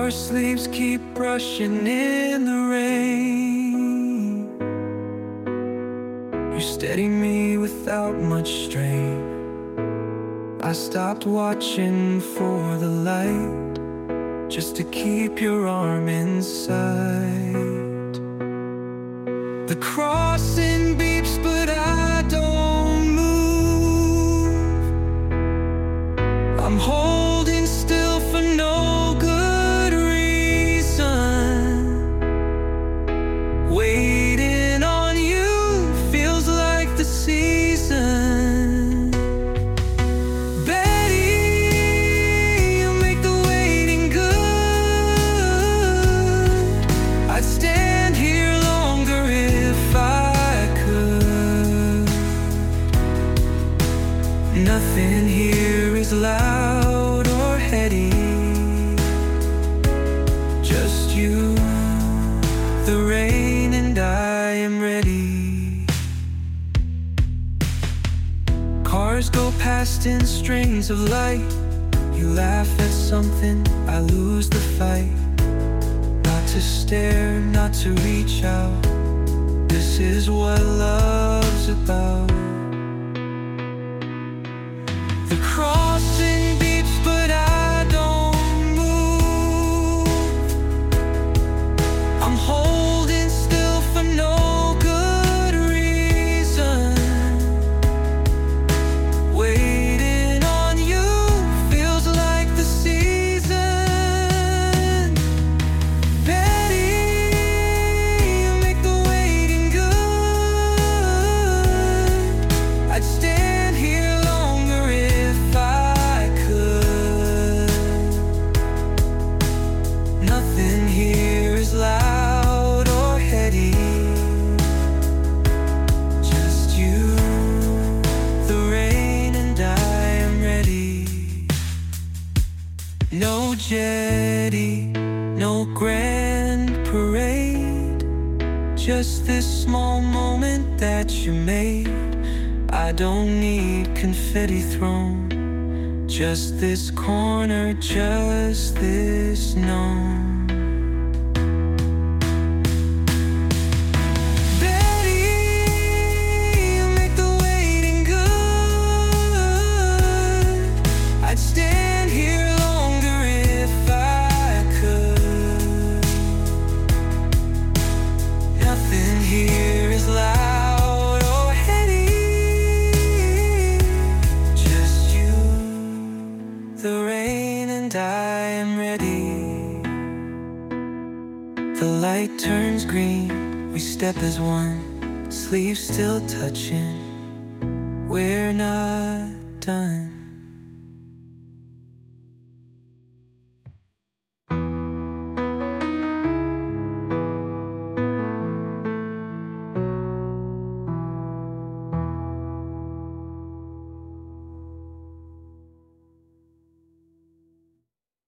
Our sleeves keep brushing in the rain. You steady me without much strain. I stopped watching for the light, just to keep your arm in sight. The crossing beeps, but I don't move. I'm holding still for no good reason. Waiting on you feels like the season. Betty, you make the waiting good. I'd stand here longer if I could. Nothing here is loud or heady, just you, the rain, and I am ready. Cars go past in strings of light. You laugh at something, I lose the fight. Not to stare, not to reach out. This is what love's about. The crossing beeps, but I don't move. I'm holding still for no good reason. Waiting on you feels like the season. Betty, you make the waiting good. I'd stand here longer if I could. Nothing here is loud or heady, just you, the rain, and I am ready. No jetty, no grand parade, just this small moment that you made. I don't need confetti thrown, just this corner, just this known. Betty, you make the waiting good. I'd stand here longer if I could. Nothing here is loud or heady, just you, the rain, and I am ready. The light turns green, we step as one, sleeves still touching. We're not done.